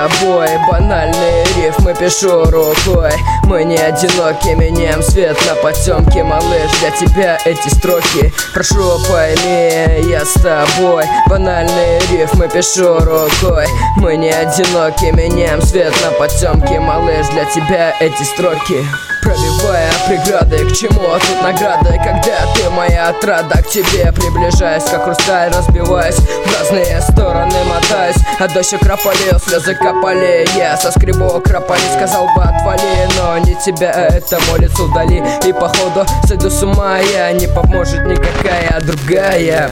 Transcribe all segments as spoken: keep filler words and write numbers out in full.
тобой. Банальные рифмы пишу рукой. Мы не одиноки, меняем свет на потемке. Малыш, для тебя эти строки. Прошу, пойми, я с тобой. Банальные рифмы пишу рукой. Мы не одиноки, меняем свет на потемке. Малыш, для тебя эти строки. Пробивая преграды, к чему тут награды? Когда ты моя отрада, к тебе приближаюсь, как хрусталь, разбиваюсь, в разные стороны мотаюсь. А дождь окропалил, слезы капали, я соскребу кропали, сказал бы отвали, но не тебя, это молится вдали. И походу сойду с ума я, не поможет никакая другая.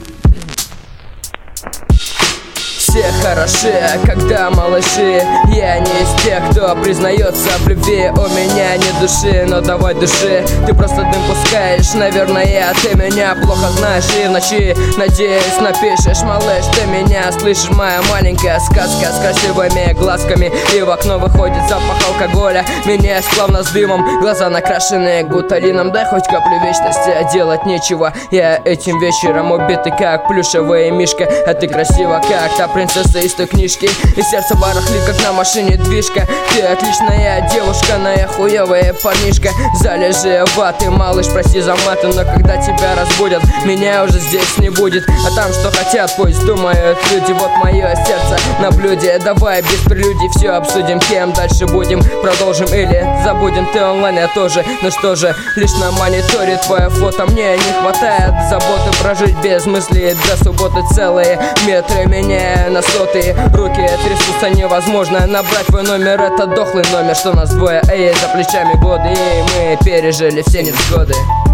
Все хороши, когда малыши. Я не из тех, кто признается в любви. У меня нет души, но давай души. Ты просто дым пускаешь, наверное, ты меня плохо знаешь. И в ночи, надеюсь, напишешь, малыш, ты меня слышишь. Моя маленькая сказка с красивыми глазками. И в окно выходит запах алкоголя. Меня плавно с дымом, глаза накрашены гуталином. Дай хоть каплю вечности, а делать нечего. Я этим вечером убитый, как плюшевая мишка. А ты красива, как та принцесса из той книжки. И сердце барахлит, как на машине движка. Ты отличная девушка, но я хуёвая парнишка. Залежи ваты, малыш, прости за маты, но когда тебя разбудят, меня уже здесь не будет. А там что хотят, пусть думают люди. Вот мое сердце на блюде. Давай без прелюдий все обсудим. Кем дальше будем, продолжим или забудем. Ты онлайн, я тоже, ну что же, лишь на мониторе твое фото. Мне не хватает заботы прожить без мыслей до субботы целые метры, меняя на сотые. Руки трясутся, невозможно набрать твой номер. Это дохлый номер, что нас двое. Эй, за плечами годы, и мы пережили все невзгоды.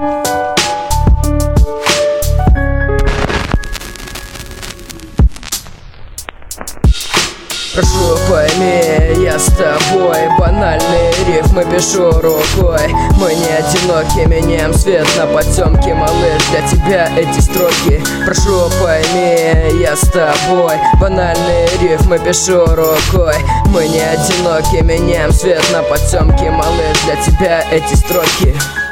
Прошу, пойми, я с тобой. Банальные рифмы пишу рукой. Мы не одиноки, меняем свет на потемке. Малыш, для тебя эти строки. Прошу, пойми, я с тобой. Банальные рифмы пишу рукой. Мы не одиноки, меняем свет на потемке. Малыш, для тебя эти строки.